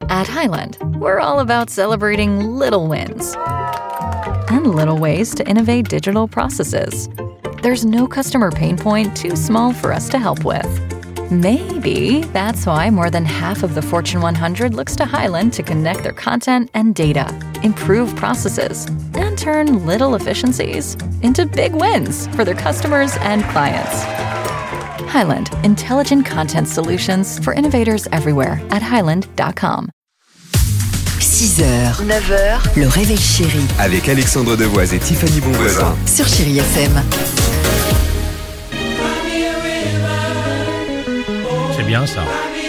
At Highland, we're all about celebrating little wins and little ways to innovate digital processes. There's no customer pain point too small for us to help with. Maybe that's why more than half of the Fortune 100 looks to Highland to connect their content and data, improve processes, and turn little efficiencies into big wins for their customers and clients. Highland, intelligent content solutions for innovators everywhere at highland.com. 6h, 9h, le réveil chéri Avec Alexandre Devoise et Tiffany Bonvoisin. sur Chéri FM. C'est bien ça.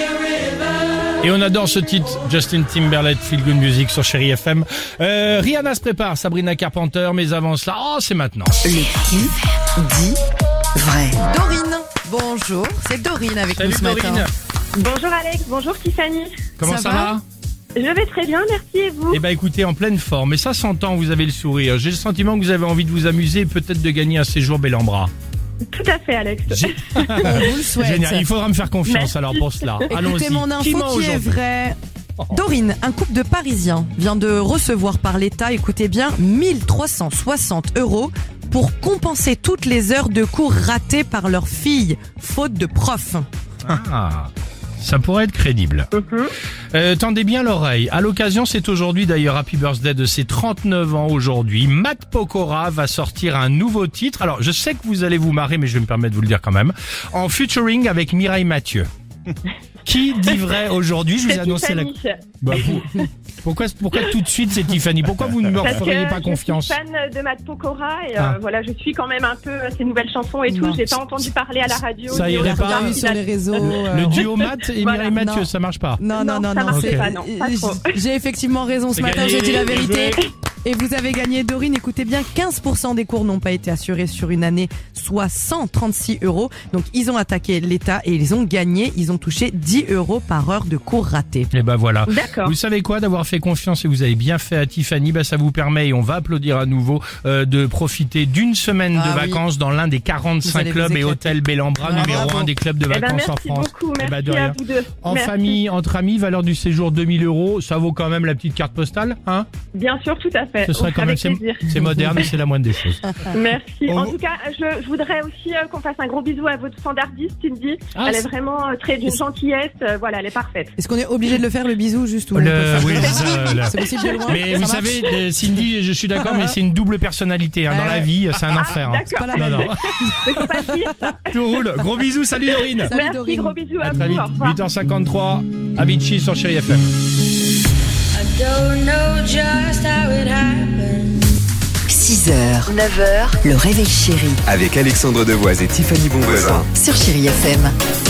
Et on adore ce titre, Justin Timberlake, Feel Good Music sur Chéri FM. Rihanna se prépare, Sabrina Carpenter, mais avant cela, c'est maintenant. Le qui dit vrai. Dorine, bonjour, c'est Dorine avec Salut nous ce matin. Dorine. Bonjour Alex, bonjour Tiffany. Comment ça va? Je vais très bien, merci, et vous? Eh ben écoutez, en pleine forme, et ça s'entend, vous avez le sourire. J'ai le sentiment que vous avez envie de vous amuser et peut-être de gagner un séjour Bellambra. Tout à fait Alex. On vous le souhaite. Génial, il faudra me faire confiance Merci. alors pour cela. Allons-y. Écoutez mon info ment qui est aujourd'hui? vraie. Dorine, un couple de Parisiens vient de recevoir par l'État, écoutez bien, 1360 € pour compenser toutes les heures de cours ratées par leur fille, faute de prof. Ah, ça pourrait être crédible. Tendez bien l'oreille. À l'occasion, c'est aujourd'hui d'ailleurs Happy Birthday de ses 39 ans aujourd'hui. Matt Pokora va sortir un nouveau titre. Alors, je sais que vous allez vous marrer, mais je vais me permettre de vous le dire quand même. En featuring avec Mireille Mathieu. Qui dit vrai aujourd'hui? Je vous ai annoncé la... Tiffany. Bah, pourquoi tout de suite c'est Tiffany? Pourquoi vous ne me Parce feriez que pas confiance? je suis fan de Matt Pokora et Ah. voilà, je suis quand même un peu ses nouvelles chansons et tout. Non. J'ai pas entendu parler à la radio. Ça ni irait au pas regard Vu sur les réseaux. Le duo Matt et Voilà, Mireille Mathieu, non. ça marche pas? Non, non, non, ça non. marche c'est- pas, non, pas trop. J'ai effectivement raison ce C'est matin, gagné, j'ai dit la bien vérité. joué. Et vous avez gagné, Dorine, écoutez bien, 15% des cours n'ont pas été assurés sur une année, soit 136 €. Donc ils ont attaqué l'État et ils ont gagné, ils ont touché 10 € par heure de cours ratés. Et ben voilà. D'accord. Vous savez quoi, d'avoir fait confiance et vous avez bien fait à Tiffany, ça vous permet, et on va applaudir à nouveau, de profiter d'une semaine de Ah oui. vacances dans l'un des Vous 45 allez vous clubs et éclater. hôtels Bellambra, Ah, numéro bravo. 1 des clubs de Eh ben, vacances en merci France. beaucoup, Eh ben, merci de rien. à vous deux. En Merci. famille, entre amis, valeur du séjour 2000 €, ça vaut quand même la petite carte postale, hein? Bien sûr, tout à fait. Ce serait quand même, Avec plaisir. c'est moderne et c'est la moindre des choses. Merci. On En vous- tout cas, je voudrais aussi qu'on fasse un gros bisou à votre standardiste, Cindy. Ah, Elle est c'est- vraiment très d'une gentillesse. Voilà, elle est parfaite. Est-ce qu'on est obligé de le faire le bisou juste ou on peut le faire Oui, comme c'est ça ça, là. C'est possible de loin? Mais Ça vous marche savez, Cindy, je suis d'accord, mais c'est une double personnalité, hein. Dans la vie, c'est un enfer, hein. Pas D'accord. la Non, même. non. Mais faut pas dire ça. Tout roule. Gros bisous, salut Dorine. Salut, Merci, Dorine. gros bisous à À vous. très vite, Au revoir. 8h53, Avicii sur Chéri FM. Don't know just how it happened. 6h, 9h, le réveil chéri Avec Alexandre Devoise et Tiffany Bonvoisin. sur Chéri FM.